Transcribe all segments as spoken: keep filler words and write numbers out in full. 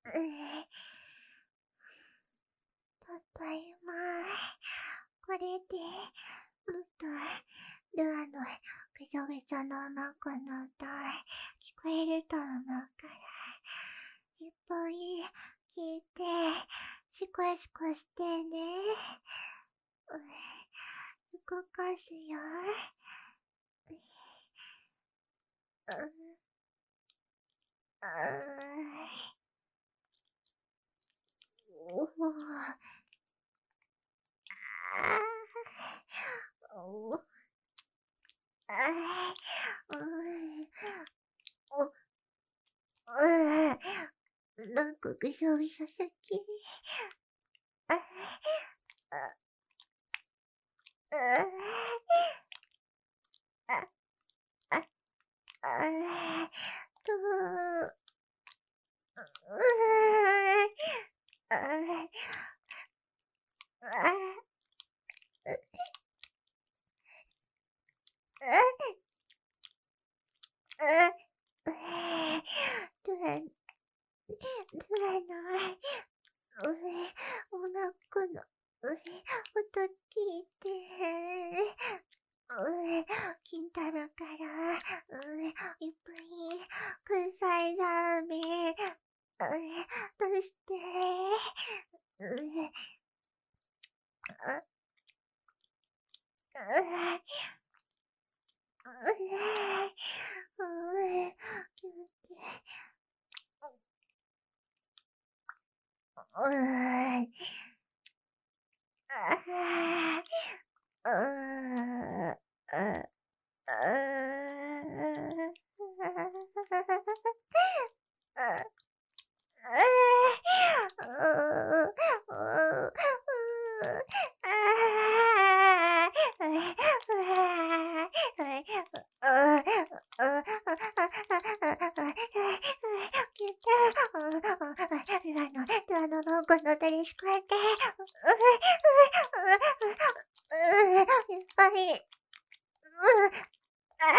え、ただいま。これで、もっと、ルアのぐちゃぐちゃの中の音、聞こえると思うから、いっぱい聞いて、シコシコしてね。うん、動かすよ。うん、うん、おお、ああ、おお、ああ、うん、お、うん、なんかぐしゃぐしゃすき。ああ、ああ、あ、あと、うあ、ああ、ああ、ルア、ルアの、うお腹の、う音聞いて、う金太郎から、ういっぱい、くさいザメ、う出して、ううあ、うううう気持ちいい。うああ、うあ、ああ。ドアのノックの音に聞こえて、やっぱり、あ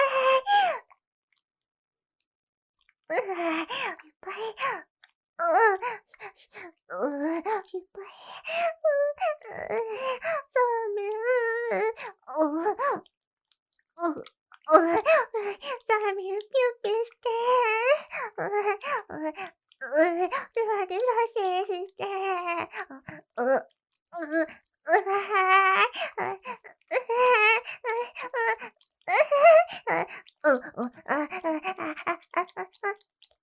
あ、いっぱい、うん、うん、いっぱい、うん、ザメ、うん、うん、うん、ザメピュッピュして、うん、うん、うん、ルアルラセして、うん、うん、うわー、うん、うん、あ、あ、あ、あ、あ、あ、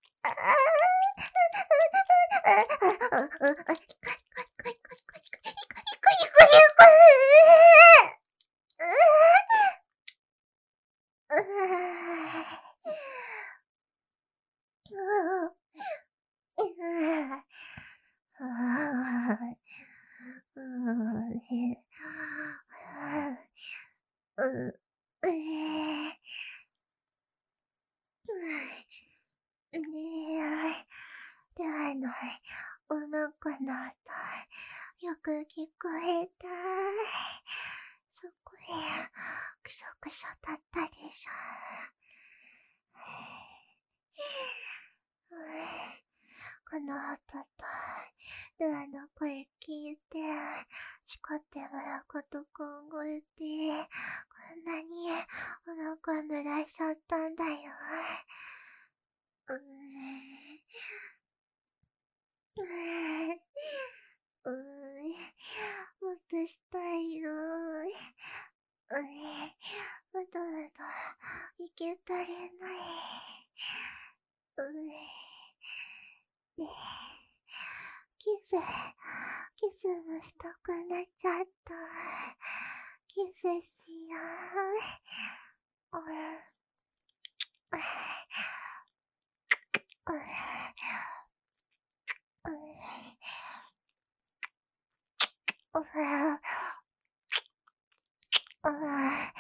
ねえ、ルアのお腹の音、よく聞こえた。そこへ、くしょくしょだったでしょ。この音と、ルアの声聞いて、誓ってもらうこと考えて、こんなにお腹濡らしちゃったんだよ。うーん。うーん。うーん。もっとしたいよ。うーん。まだまだ、いけたれない。うーん。ねえ、キス、キスもしたくなっちゃった。キスしよう。うーん。うーん。うーん。うーん。うーん。うーん。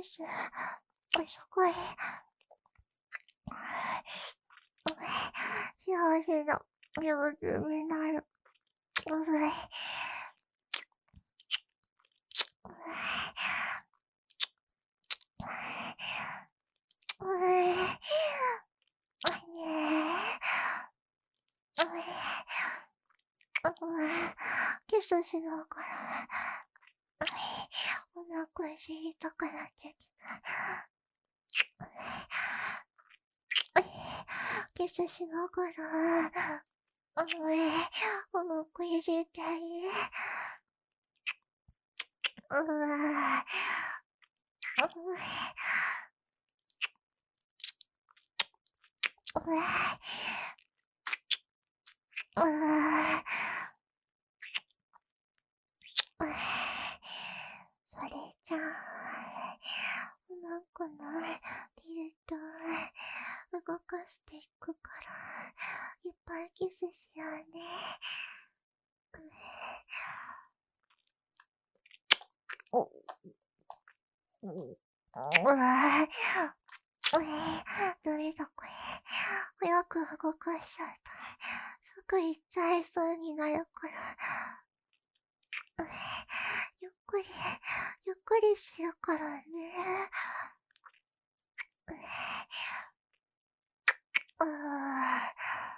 キス。すごい。幸せな様子になる。うい。うい。キスしながらお腹知りたくなってきた。キスしながらお腹いじってあげる。うわうわうわそれじゃあ、お腹のリルト動かしていくから、いっぱいキスしようね。お、うわどれだこれ。早く動かしちゃうと、すぐ行っちゃいそうになるから。ゆっくり、ゆっくりするからね。ああ。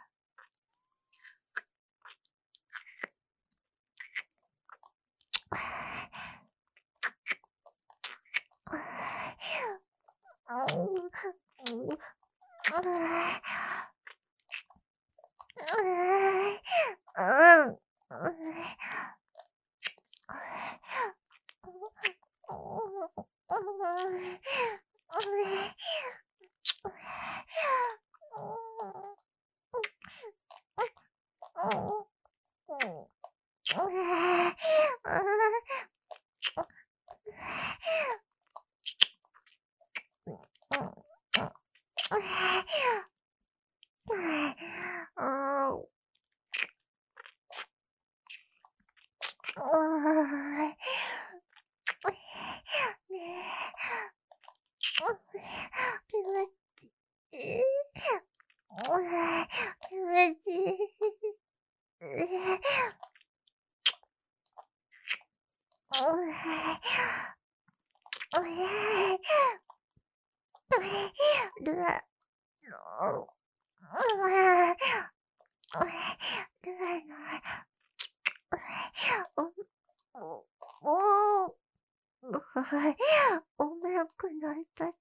おめくなっちゃった。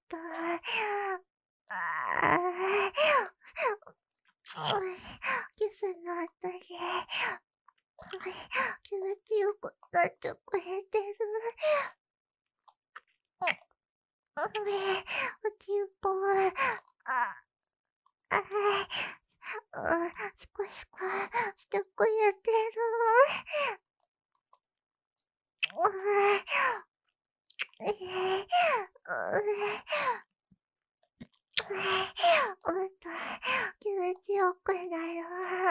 キスの後で気持ちよくなってくれてる。おちんぽはああシコシコしてくれてる。ええもっと気持ちよくなる。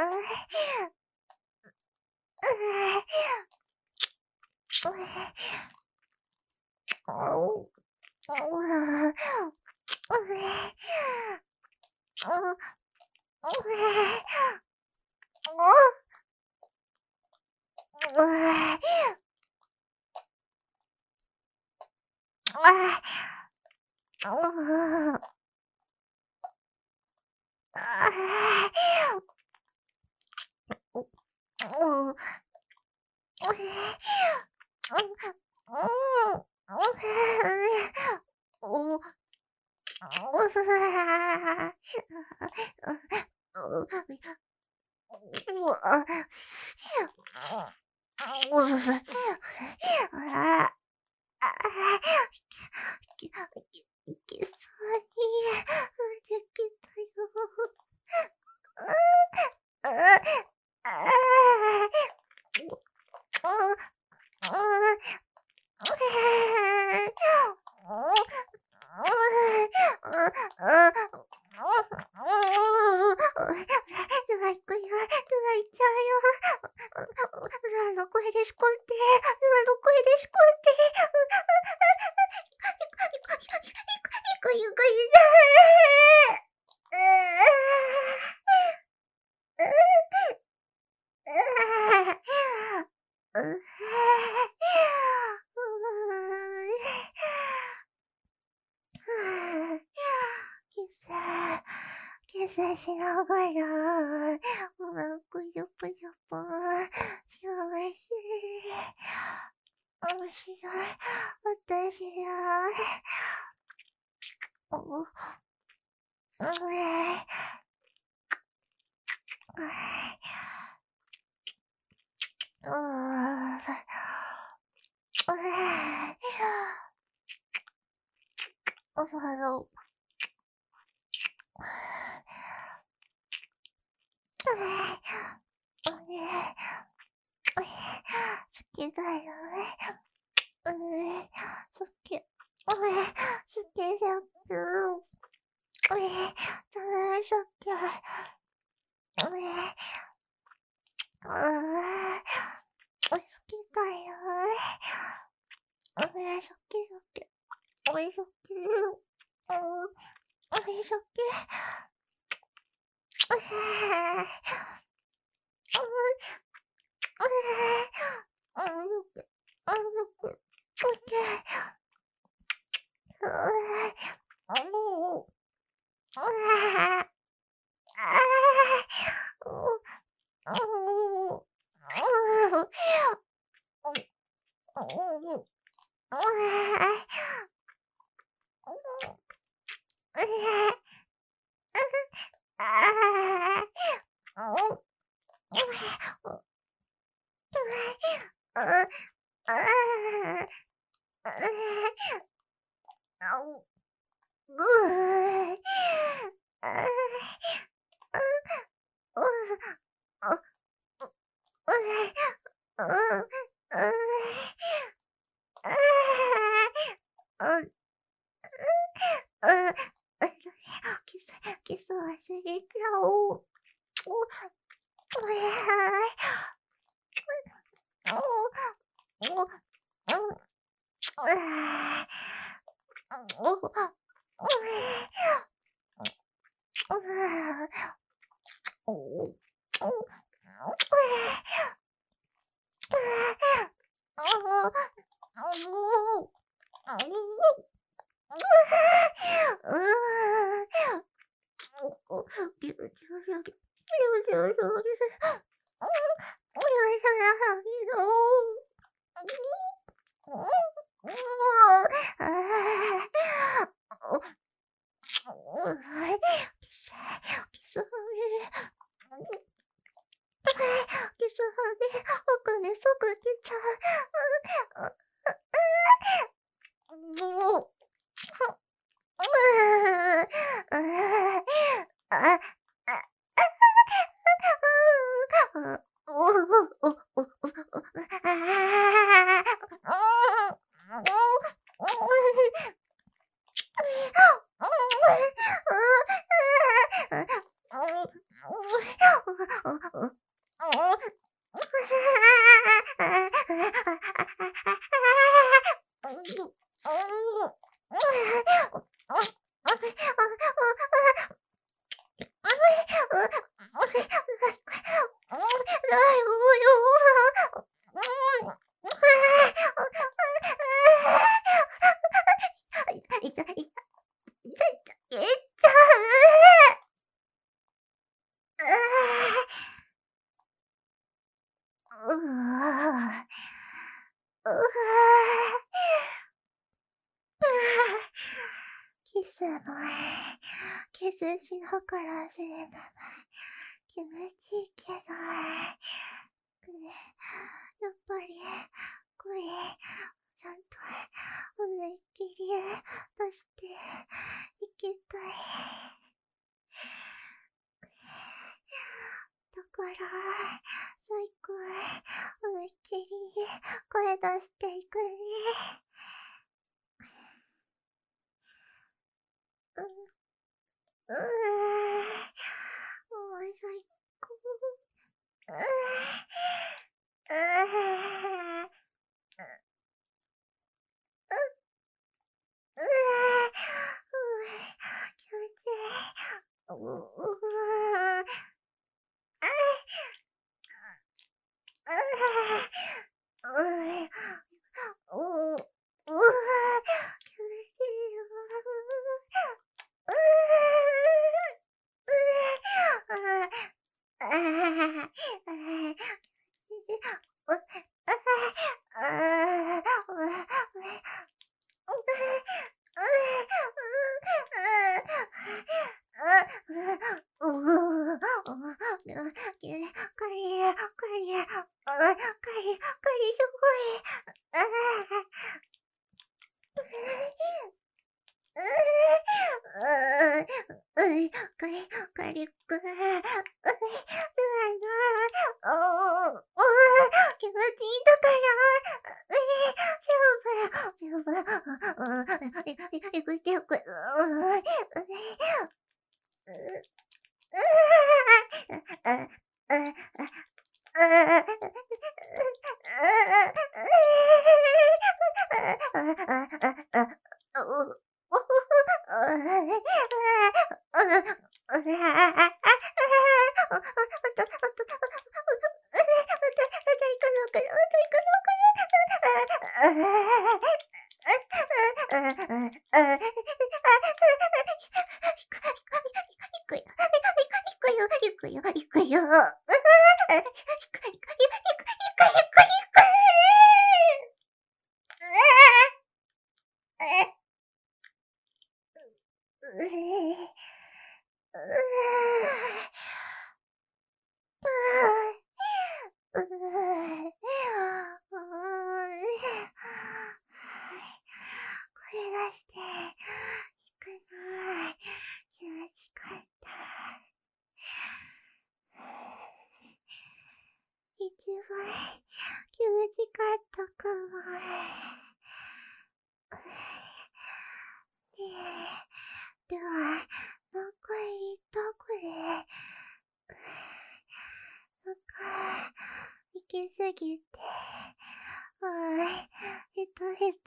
キスにできたよ。Luego puedes contar, luego puedes contar. うう、キス、キスしながら、おなかよぷよぷ、幸せ。面白い。私は、おう、うえ、うー、うえ、お風呂、うえ、おね、うえ、好きだよね。うえ、好き、うえ、好きだよ。うえ、大好き。うえ、うー、好きだよ。うえ、好き好き。おいしょき、うん、おいしょき、うへー、うへー、うんよく、うんよく、うけ、うえ、おお、うえ、あー、おお、おお、おお、うえ、うえ、ああ、お、うえ、お、う、ああ、あお、ぐー、ああ、う、あ、う、う、うん、うん、ああ、うん、うん、キス、キス忘れた、お、お、おえ、お、お、うん、うえ、お、おえ、うえ、お、お、おえ、ああ、あお、あお、うー、おお、ぎゅぎゅぎゅぎゅぎゅぎゅぎゅぎゅぎゅ、うん、おやややぎろ。うん、うん、ああ、お、おい、キス、キスハミ、キスハミ、奥にすぐ来ちゃう。もう、うー、うー、あ、あ、あ、おおおおおお、ああ、おお、いたいたいたいたいた。うわ。うわ。キスも、キスしながらするのも気持ちいいけど、やっぱり声ちゃんと思いっきり出していきたい。だから、最高思いっきり声出していくね。うん、うー、もう最高。うー、うー、うー、うー、気持ちいい。ううー、あ、うー。 ああ、うい、かりかりく、うい、ルアの、おお、気持ちいいだから、うい、丈夫、丈夫、うん、いいいくってよく、うん、うい、うあ、あ、あ、あ、行くよ、行くよ。声出して行くの楽しかった。一番気持ちかったかも。ねえ、では、何回言ったこれ。なんか、行きすぎて、はい、ヘトヘ